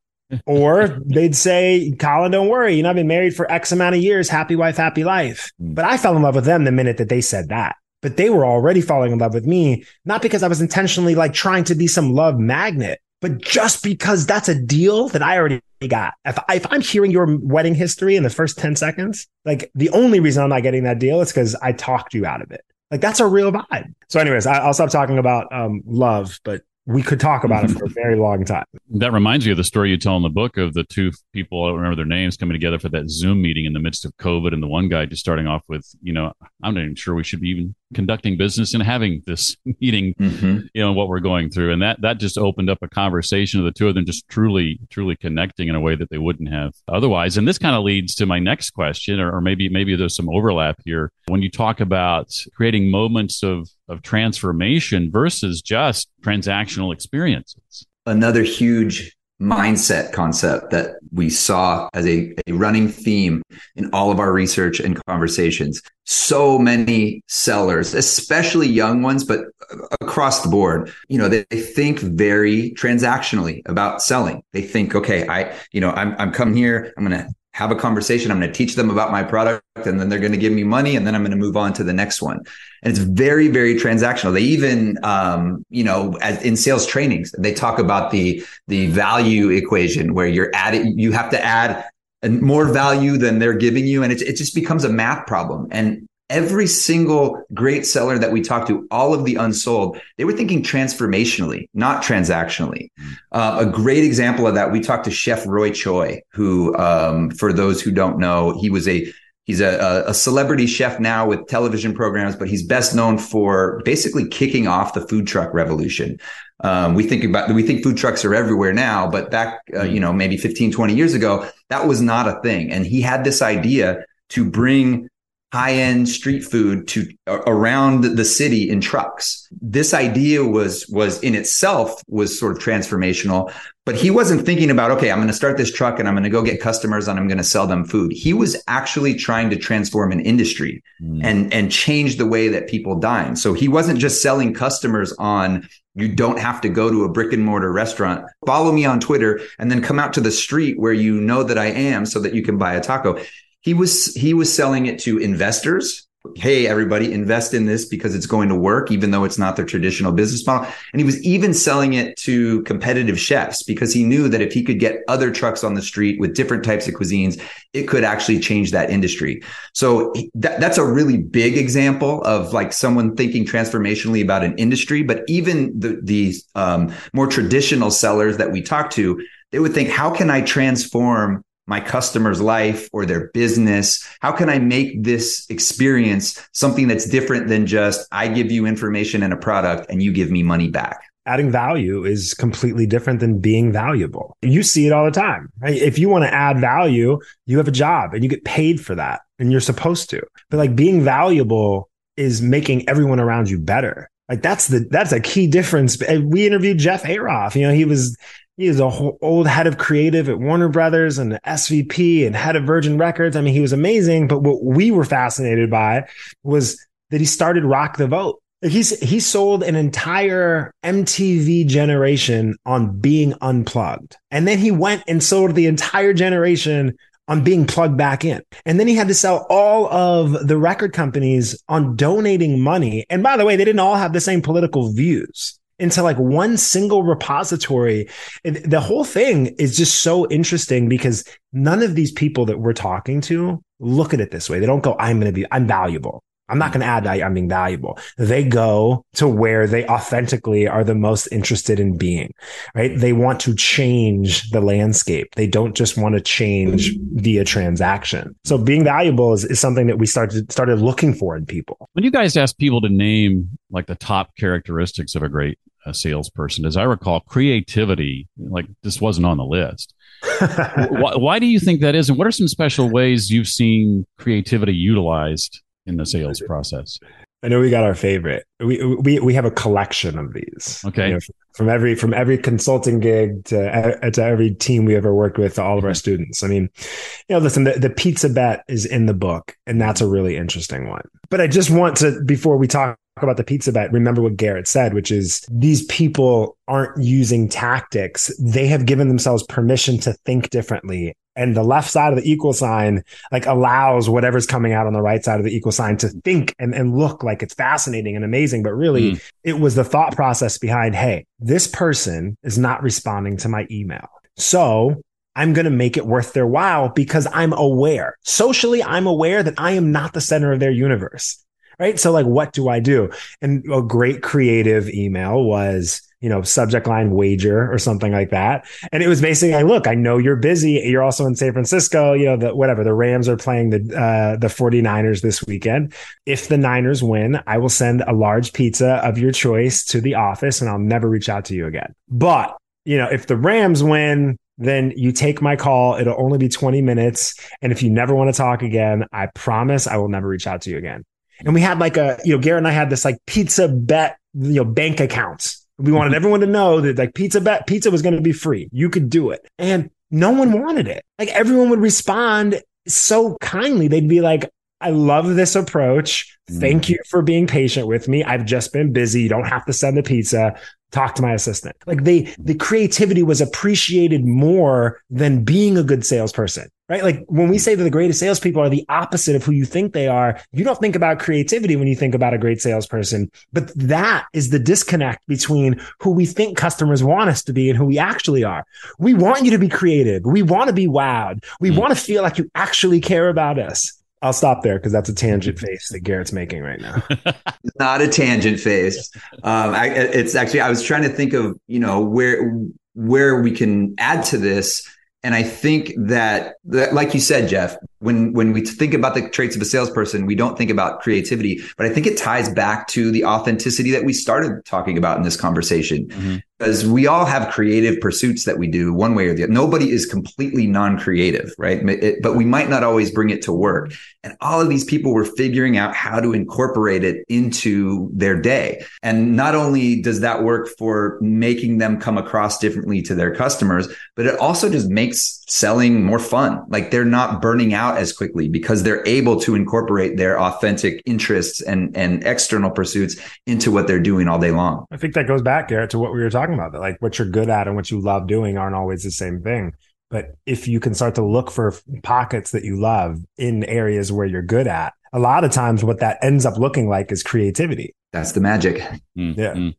S3: Or they'd say, Colin, don't worry. You know, I've been married for X amount of years. Happy wife, happy life. But I fell in love with them the minute that they said that. But they were already falling in love with me, not because I was intentionally like trying to be some love magnet. But just because that's a deal that I already got, if, I, if I'm hearing your wedding history in the first ten seconds, like the only reason I'm not getting that deal is because I talked you out of it. Like that's a real vibe. So anyways, I, I'll stop talking about um, love, but we could talk about it for a very long time.
S2: That reminds me of the story you tell in the book of the two people, I don't remember their names, coming together for that Zoom meeting in the midst of COVID. And the one guy just starting off with, you know, I'm not even sure we should be even conducting business and having this meeting, mm-hmm. you know, what we're going through. And that, that just opened up a conversation of the two of them just truly, truly connecting in a way that they wouldn't have otherwise. And this kind of leads to my next question, or, or maybe, maybe there's some overlap here. When you talk about creating moments of, of transformation versus just transactional experiences.
S4: Another huge mindset concept that we saw as a, a running theme in all of our research and conversations. So many sellers, especially young ones, but across the board, you know, they, they think very transactionally about selling. They think, okay, I, you know, I'm, I'm coming here, I'm going to have a conversation. I'm going to teach them about my product, and then they're going to give me money, and then I'm going to move on to the next one. And it's very, very transactional. They even, um, you know, as in sales trainings, they talk about the the value equation where you're adding, you have to add more value than they're giving you, and it it just becomes a math problem. And every single great seller that we talked to, all of the unsold, they were thinking transformationally, not transactionally. Uh, a great example of that, we talked to Chef Roy Choi, who, um, for those who don't know, he was a he's a, a celebrity chef now with television programs, but he's best known for basically kicking off the food truck revolution. Um, we think about we think food trucks are everywhere now, but back, uh, you know, maybe fifteen, twenty years ago, that was not a thing. And he had this idea to bring high-end street food to uh, around the city in trucks. This idea was was in itself was sort of transformational, but he wasn't thinking about, okay, I'm going to start this truck and I'm going to go get customers and I'm going to sell them food. He was actually trying to transform an industry mm. and and change the way that people dine. So he wasn't just selling customers on, you don't have to go to a brick and mortar restaurant. Follow me on Twitter and then come out to the street where you know that I am so that you can buy a taco. He was he was selling it to investors. Hey, everybody, invest in this because it's going to work, even though it's not their traditional business model. And he was even selling it to competitive chefs because he knew that if he could get other trucks on the street with different types of cuisines, it could actually change that industry. So that, that's a really big example of like someone thinking transformationally about an industry. But even the, the um, more traditional sellers that we talk to, they would think, how can I transform my customer's life or their business? How can I make this experience something that's different than just, I give you information and a product and you give me money back?
S3: Adding value is completely different than being valuable. You see it all the time, right? If you want to add value, you have a job and you get paid for that and you're supposed to. But like being valuable is making everyone around you better. Like that's the, that's a key difference. We interviewed Jeff Aroff. You know, he was, He is a whole old head of creative at Warner Brothers and S V P and head of Virgin Records. I mean, he was amazing. But what we were fascinated by was that he started Rock the Vote. He's, he sold an entire M T V generation on being unplugged. And then he went and sold the entire generation on being plugged back in. And then he had to sell all of the record companies on donating money. And by the way, they didn't all have the same political views. Into like one single repository. And the whole thing is just so interesting because none of these people that we're talking to look at it this way. They don't go, I'm going to be, I'm valuable. I'm not going to add value. I'm being valuable. They go to where they authentically are the most interested in being, right? They want to change the landscape. They don't just want to change via transaction. So being valuable is, is something that we started, started looking for in people.
S2: When you guys ask people to name like the top characteristics of a great uh, salesperson, as I recall, creativity, like this wasn't on the list. why, why do you think that is? And what are some special ways you've seen creativity utilized in the sales process?
S3: I know we got our favorite. We we we have a collection of these.
S2: Okay.
S3: You know, from every from every consulting gig to to every team we ever worked with to all of our students. I mean, you know, listen, the, the pizza bet is in the book, and that's a really interesting one. But I just want to, before we talk about the pizza bet, remember what Garrett said, which is these people aren't using tactics. They have given themselves permission to think differently And the left side of the equal sign like allows whatever's coming out on the right side of the equal sign to think and, and look like it's fascinating and amazing. But really, mm. it was the thought process behind, hey, this person is not responding to my email. So I'm going to make it worth their while because I'm aware. Socially, I'm aware that I am not the center of their universe. Right. So like, what do I do? And a great creative email was, you know, subject line wager or something like that. And it was basically like, look, I know you're busy. You're also in San Francisco, you know, the, whatever, the Rams are playing the, uh, the 49ers this weekend. If the Niners win, I will send a large pizza of your choice to the office and I'll never reach out to you again. But, you know, if the Rams win, then you take my call. It'll only be twenty minutes. And if you never want to talk again, I promise I will never reach out to you again. And we had like a, you know, Garrett and I had this like pizza bet, you know, bank accounts. We wanted everyone to know that like pizza bet, pizza was going to be free. You could do it. And no one wanted it. Like everyone would respond so kindly. They'd be like, I love this approach. Thank you for being patient with me. I've just been busy. You don't have to send the pizza. Talk to my assistant. Like they, the creativity was appreciated more than being a good salesperson, right? Like when we say that the greatest salespeople are the opposite of who you think they are, you don't think about creativity when you think about a great salesperson, but that is the disconnect between who we think customers want us to be and who we actually are. We want you to be creative. We want to be wowed. We mm-hmm. want to feel like you actually care about us. I'll stop there because that's a tangent face that Garrett's making right now.
S4: Not a tangent face. Um, I, it's actually, I was trying to think of, you know, where, where we can add to this. And I think that, that, like you said, Jeff, when, when we think about the traits of a salesperson, we don't think about creativity, but I think it ties back to the authenticity that we started talking about in this conversation. Mm-hmm. Because we all have creative pursuits that we do one way or the other. Nobody is completely non-creative, right? It, but we might not always bring it to work. And all of these people were figuring out how to incorporate it into their day. And not only does that work for making them come across differently to their customers, but it also just makes selling more fun. Like they're not burning out as quickly because they're able to incorporate their authentic interests and, and external pursuits into what they're doing all day long.
S3: I think that goes back, Garrett, to what we were talking about, that like what you're good at and what you love doing aren't always the same thing. But if you can start to look for pockets that you love in areas where you're good at, a lot of times what that ends up looking like is creativity.
S4: That's the magic.
S2: Mm-hmm.
S3: Yeah.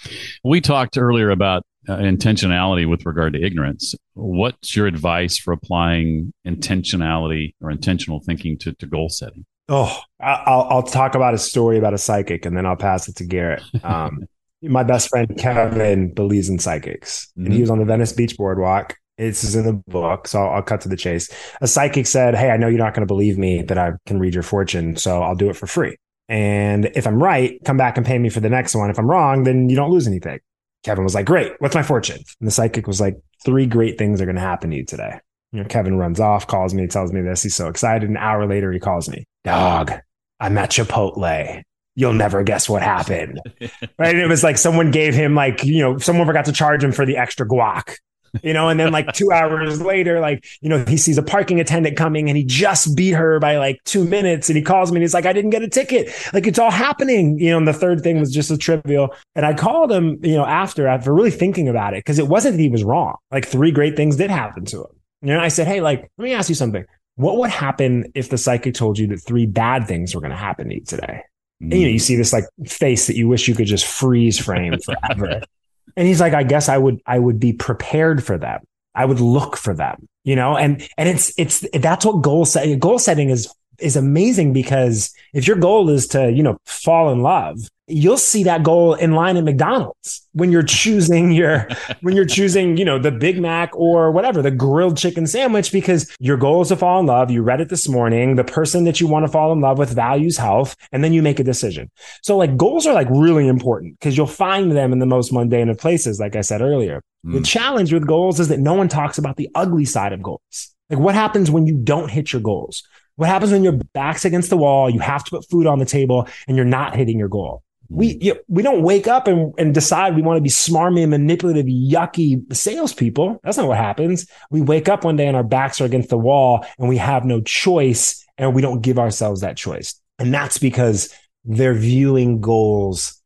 S2: We talked earlier about uh, intentionality with regard to ignorance. What's your advice for applying intentionality or intentional thinking to, to goal setting?
S3: Oh, I'll, I'll talk about a story about a psychic and then I'll pass it to Garrett. Um, my best friend, Kevin, believes in psychics, mm-hmm. and he was on the Venice Beach boardwalk. This is in the book, so I'll, I'll cut to the chase. A psychic said, hey, I know you're not going to believe me that I can read your fortune, so I'll do it for free. And if I'm right, come back and pay me for the next one. If I'm wrong, then you don't lose anything. Kevin was like, great. What's my fortune? And the psychic was like, three great things are going to happen to you today. You know, Kevin runs off, calls me, tells me this. He's so excited. An hour later, he calls me. Dog, I'm at Chipotle. You'll never guess what happened. Right. And it was like someone gave him like, you know, someone forgot to charge him for the extra guac. You know, and then like two hours later, like, you know, he sees a parking attendant coming and he just beat her by like two minutes. And he calls me and he's like, I didn't get a ticket. Like, it's all happening. You know, and the third thing was just a trivial. And I called him, you know, after, after really thinking about it, because it wasn't that he was wrong. Like three great things did happen to him. You know, I said, hey, like, let me ask you something. What would happen if the psychic told you that three bad things were going to happen to you today? Mm. And, you know, you see this like face that you wish you could just freeze frame forever. And he's like, I guess I would, I would be prepared for them. I would look for them, you know, and, and it's, it's, that's what goal setting, goal setting is, is amazing, because if your goal is to, you know, fall in love, you'll see that goal in line at McDonald's when you're choosing your, when you're choosing, you know, the Big Mac or whatever, the grilled chicken sandwich, because your goal is to fall in love. You read it this morning. The person that you want to fall in love with values health, and then you make a decision. So like goals are like really important because you'll find them in the most mundane of places. Like I said earlier, mm. the challenge with goals is that no one talks about the ugly side of goals. Like what happens when you don't hit your goals? What happens when your back's against the wall, you have to put food on the table and you're not hitting your goal? We you, we don't wake up and, and decide we want to be smarmy, manipulative, yucky salespeople. That's not what happens. We wake up one day and our backs are against the wall and we have no choice, and we don't give ourselves that choice. And that's because they're viewing goals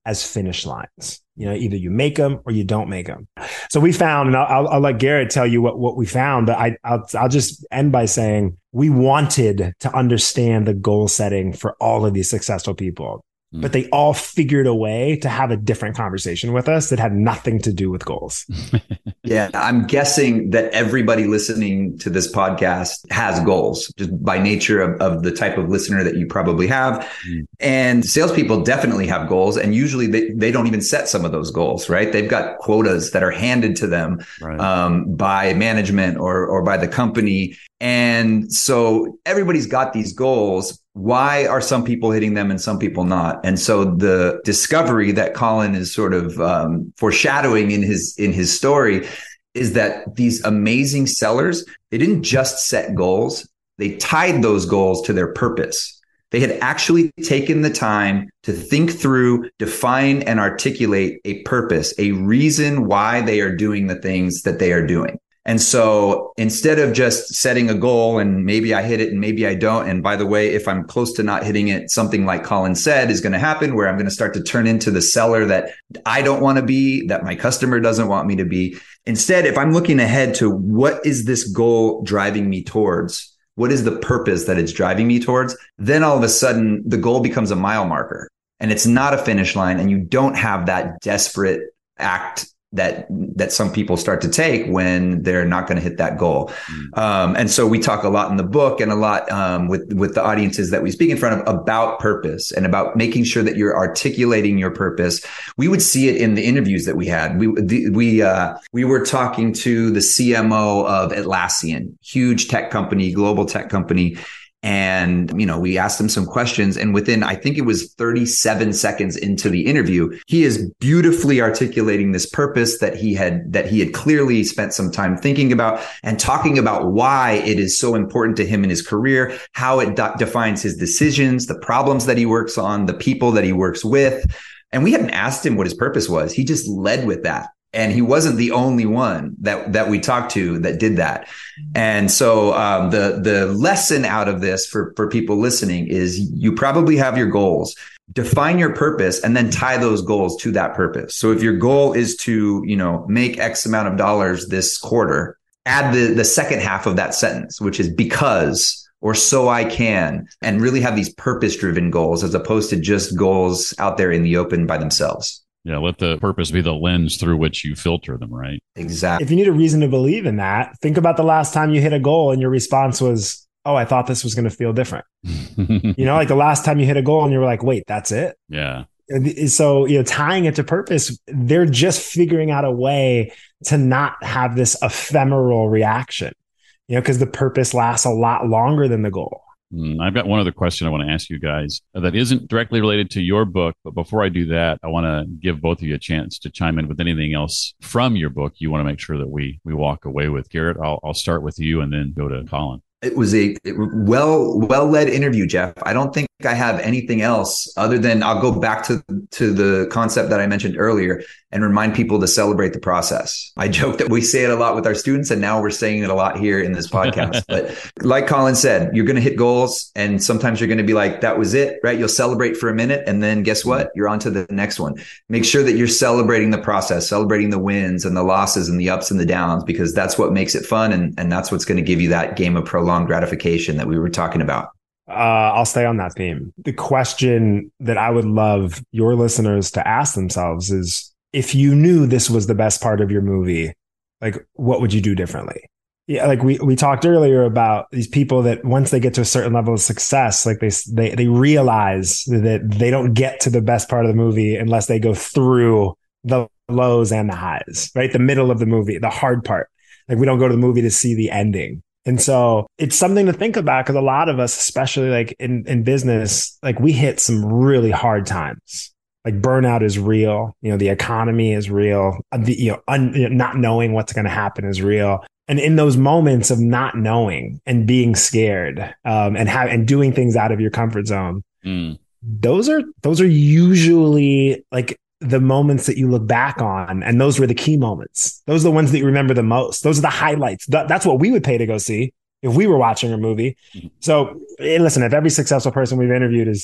S3: as finish lines. You know, either you make them or you don't make them. So we found, and I'll, I'll let Garrett tell you what, what we found, but I, I'll, I'll just end by saying we wanted to understand the goal setting for all of these successful people, mm. but they all figured a way to have a different conversation with us that had nothing to do with goals.
S4: Yeah, I'm guessing that everybody listening to this podcast has goals just by nature of, of the type of listener that you probably have. Mm. And salespeople definitely have goals. And usually they, they don't even set some of those goals, right? They've got quotas that are handed to them right. um, by management or, or by the company. And so everybody's got these goals. Why are some people hitting them and some people not? And so the discovery that Colin is sort of um, foreshadowing in his in his story is that these amazing sellers, they didn't just set goals, they tied those goals to their purpose. They had actually taken the time to think through, define, and articulate a purpose, a reason why they are doing the things that they are doing. And so instead of just setting a goal and maybe I hit it and maybe I don't, and by the way, if I'm close to not hitting it, something like Colin said is going to happen where I'm going to start to turn into the seller that I don't want to be, that my customer doesn't want me to be. Instead, if I'm looking ahead to what is this goal driving me towards, what is the purpose that it's driving me towards, then all of a sudden the goal becomes a mile marker and it's not a finish line, and you don't have that desperate act that that some people start to take when they're not going to hit that goal. Mm. Um, and so we talk a lot in the book and a lot um, with, with the audiences that we speak in front of about purpose and about making sure that you're articulating your purpose. We would see it in the interviews that we had. We the, we uh, we were talking to the C M O of Atlassian, huge tech company, global tech company. And, you know, we asked him some questions, and within, I think it was thirty-seven seconds into the interview, he is beautifully articulating this purpose that he had, that he had clearly spent some time thinking about and talking about why it is so important to him in his career, how it de- defines his decisions, the problems that he works on, the people that he works with. And we hadn't asked him what his purpose was. He just led with that. And he wasn't the only one that, that we talked to that did that. And so um, the the lesson out of this for, for people listening is you probably have your goals. Define your purpose and then tie those goals to that purpose. So if your goal is to, you know, make X amount of dollars this quarter, add the, the second half of that sentence, which is because or so I can, and really have these purpose-driven goals as opposed to just goals out there in the open by themselves.
S2: Yeah, let the purpose be the lens through which you filter them, right?
S4: Exactly.
S3: If you need a reason to believe in that, think about the last time you hit a goal and your response was, oh, I thought this was going to feel different. You know, like the last time you hit a goal and you were like, wait, that's it?
S2: Yeah.
S3: And so, you know, tying it to purpose, they're just figuring out a way to not have this ephemeral reaction, you know, because the purpose lasts a lot longer than the goal.
S2: Mm, I've got one other question I want to ask you guys that isn't directly related to your book. But before I do that, I want to give both of you a chance to chime in with anything else from your book you want to make sure that we we walk away with. Garrett, I'll, I'll start with you and then go to Colin.
S4: It was a well, well-led interview, Jeff. I don't think I have anything else other than I'll go back to, to the concept that I mentioned earlier and remind people to celebrate the process. I joke that we say it a lot with our students, and now we're saying it a lot here in this podcast. But like Colin said, you're going to hit goals, and sometimes you're going to be like, that was it, right? You'll celebrate for a minute, and then guess what? You're on to the next one. Make sure that you're celebrating the process, celebrating the wins and the losses and the ups and the downs, because that's what makes it fun, and, and that's what's going to give you that game of prolonged gratification that we were talking about.
S3: Uh, I'll stay on that theme. The question that I would love your listeners to ask themselves is, if you knew this was the best part of your movie, like, what would you do differently? Yeah, like we, we talked earlier about these people that once they get to a certain level of success, like they, they, they realize that they don't get to the best part of the movie unless they go through the lows and the highs, right? The middle of the movie, the hard part. Like, we don't go to the movie to see the ending. And so it's something to think about, because a lot of us, especially like in, in business, like we hit some really hard times. Like burnout is real. You know, the economy is real. The, you know, un, you know, not knowing what's going to happen is real. And in those moments of not knowing and being scared, um, and have, and doing things out of your comfort zone, mm. those are, those are usually like the moments that you look back on. And those were the key moments. Those are the ones that you remember the most. Those are the highlights. Th- that's what we would pay to go see if we were watching a movie. Mm. So, and listen, if every successful person we've interviewed is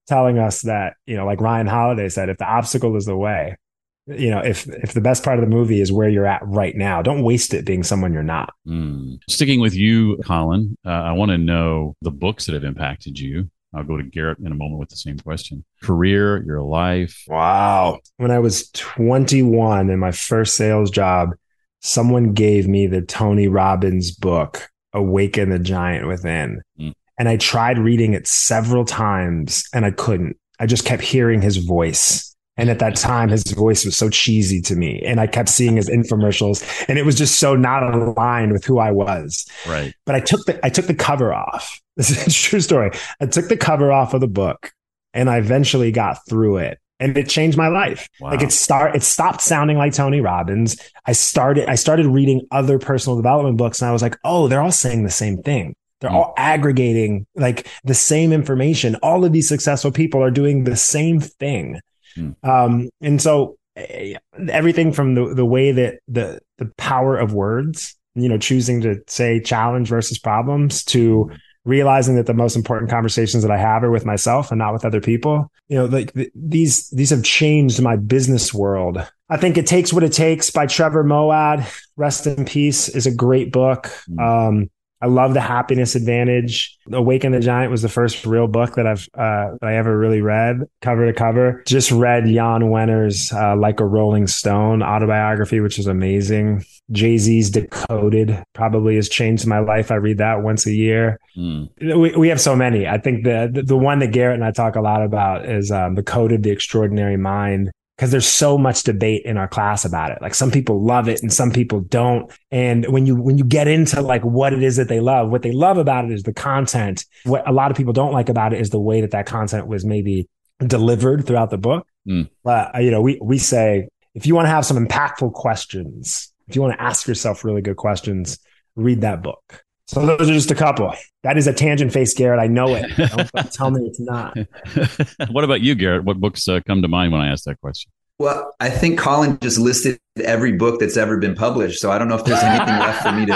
S3: telling us that, you know, like Ryan Holiday said, if the obstacle is the way, you know, if if the best part of the movie is where you're at right now, don't waste it being someone you're not.
S2: Mm. Sticking with you, Colin, uh, I want to know the books that have impacted you. I'll go to Garrett in a moment with the same question. Career, your life.
S3: Wow. When I was twenty-one in my first sales job, someone gave me the Tony Robbins book, Awaken the Giant Within. Mm. And I tried reading it several times and I couldn't. I just kept hearing his voice. And at that time, his voice was so cheesy to me. And I kept seeing his infomercials and it was just so not aligned with who I was.
S2: Right.
S3: But I took the, I took the cover off. This is a true story. I took the cover off of the book and I eventually got through it. And it changed my life. Wow. Like it start, it stopped sounding like Tony Robbins. I started, I started reading other personal development books and I was like, oh, they're all saying the same thing. They're mm. all aggregating like the same information. All of these successful people are doing the same thing. Mm. Um, and so uh, everything from the, the way that the, the power of words, you know, choosing to say challenge versus problems to realizing that the most important conversations that I have are with myself and not with other people. You know, like th- these, these have changed my business world. I think It Takes What It Takes by Trevor Moawad, rest in peace, is a great book. Mm. Um, I love The Happiness Advantage. Awaken the Giant was the first real book that I've uh, that I ever really read cover to cover. Just read Jan Wenner's uh, Like a Rolling Stone autobiography, which is amazing. Jay-Z's Decoded probably has changed my life. I read that once a year. Mm. We, we have so many. I think the, the the one that Garrett and I talk a lot about is um, The Code of the Extraordinary Mind. Because there's so much debate in our class about it. Like some people love it and some people don't. And when you when you get into like what it is that they love, what they love about it is the content. What a lot of people don't like about it is the way that that content was maybe delivered throughout the book. Mm. But you know, we we say if you want to have some impactful questions, if you want to ask yourself really good questions, read that book. So those are just a couple. That is a tangent face, Garrett. I know it. Don't tell me it's not.
S2: What about you, Garrett? What books uh, come to mind when I ask that question?
S4: Well, I think Colin just listed every book that's ever been published. So I don't know if there's anything left for me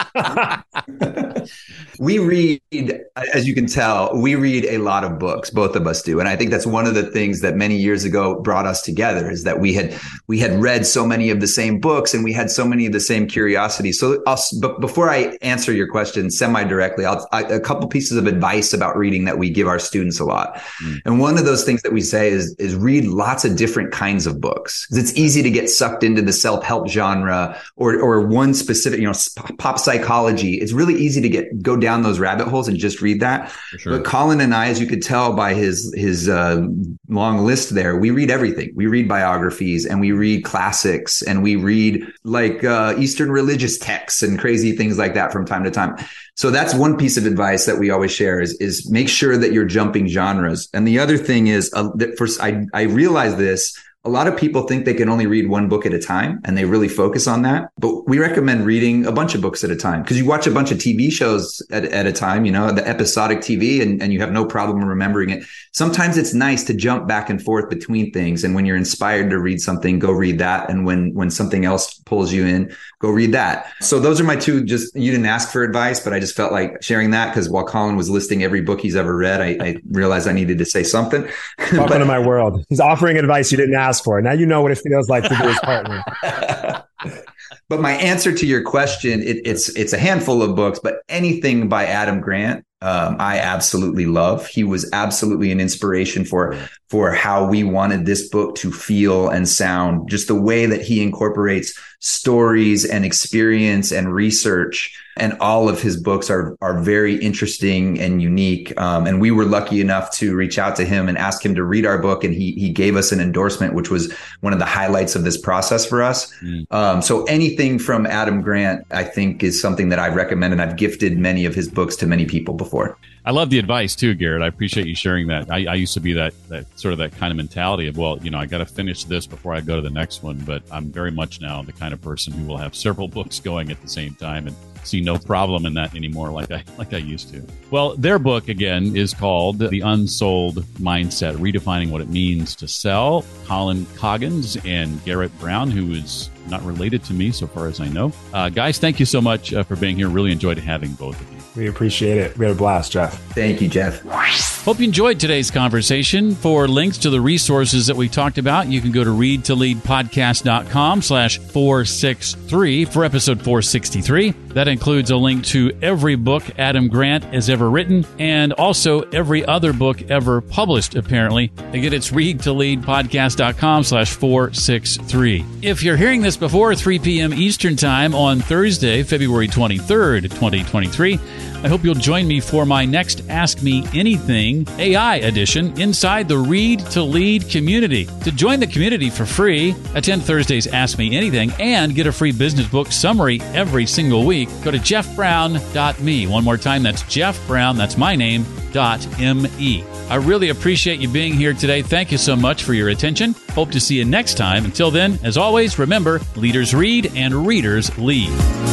S4: to. We read, as you can tell, we read a lot of books. Both of us do. And I think that's one of the things that many years ago brought us together is that we had we had read so many of the same books and we had so many of the same curiosities. So I'll, but before I answer your question semi-directly, I'll, I, a couple pieces of advice about reading that we give our students a lot. Mm. And one of those things that we say is, is read lots of different kinds of books. Because it's easy to get sucked into the self-help genre or or one specific, you know, pop psychology. It's really easy to get go down those rabbit holes and just read that. Sure. But Colin and I, as you could tell by his his uh, long list there, we read everything. We read biographies and we read classics and we read like uh, Eastern religious texts and crazy things like that from time to time. So that's one piece of advice that we always share is, is make sure that you're jumping genres. And the other thing is uh, that first, I, I realize this. A lot of people think they can only read one book at a time and they really focus on that. But we recommend reading a bunch of books at a time because you watch a bunch of T V shows at, at a time, you know, the episodic T V and, and you have no problem remembering it. Sometimes it's nice to jump back and forth between things. And when you're inspired to read something, go read that. And when, when something else pulls you in, go read that. So those are my two, just, you didn't ask for advice, but I just felt like sharing that because while Colin was listing every book he's ever read, I, I realized I needed to say something.
S3: Welcome but, to my world. He's offering advice you didn't ask for. Now you know what it feels like to be his partner.
S4: But my answer to your question, it, it's it's a handful of books, but anything by Adam Grant, um, I absolutely love. He was absolutely an inspiration for for how we wanted this book to feel and sound. Just the way that he incorporates stories and experience and research. And all of his books are are very interesting and unique. Um, and we were lucky enough to reach out to him and ask him to read our book. And he he gave us an endorsement, which was one of the highlights of this process for us. Mm. Um, so anything from Adam Grant, I think, is something that I've recommended. I've gifted many of his books to many people before.
S2: I love the advice too, Garrett. I appreciate you sharing that. I, I used to be that that sort of that kind of mentality of, well, you know, I got to finish this before I go to the next one. But I'm very much now the kind of person who will have several books going at the same time and see no problem in that anymore like I like I used to. Well, their book, again, is called The Unsold Mindset, Redefining What It Means to Sell. Colin Coggins and Garrett Brown, who is not related to me so far as I know. Uh, guys, thank you so much uh, for being here. Really enjoyed having both of you.
S3: We appreciate it. We had a blast, Jeff.
S4: Thank you, Jeff.
S2: Hope you enjoyed today's conversation. For links to the resources that we talked about, you can go to read to lead podcast dot com slash four sixty-three for episode four sixty-three. That includes a link to every book Adam Grant has ever written and also every other book ever published, apparently. Again, it's read to lead podcast dot com slash four sixty-three. If you're hearing this before three p.m. Eastern Time on Thursday, February twenty-third, twenty twenty-three, I hope you'll join me for my next Ask Me Anything A I edition inside the Read to Lead community. To join the community for free, attend Thursday's Ask Me Anything and get a free business book summary every single week. Go to jeff brown dot me. One more time, that's Jeff Brown, that's my name, dot M-E. I really appreciate you being here today. Thank you so much for your attention. Hope to see you next time. Until then, as always, remember, leaders read and readers lead.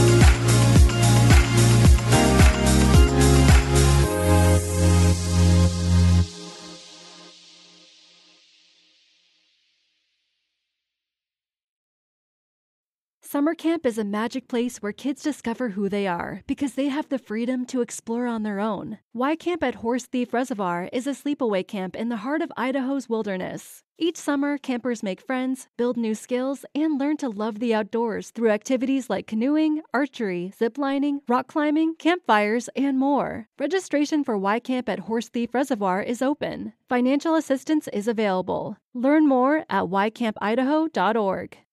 S1: Summer camp is a magic place where kids discover who they are because they have the freedom to explore on their own. Y Camp at Horse Thief Reservoir is a sleepaway camp in the heart of Idaho's wilderness. Each summer, campers make friends, build new skills, and learn to love the outdoors through activities like canoeing, archery, ziplining, rock climbing, campfires, and more. Registration for Y Camp at Horse Thief Reservoir is open. Financial assistance is available. Learn more at y camp idaho dot org.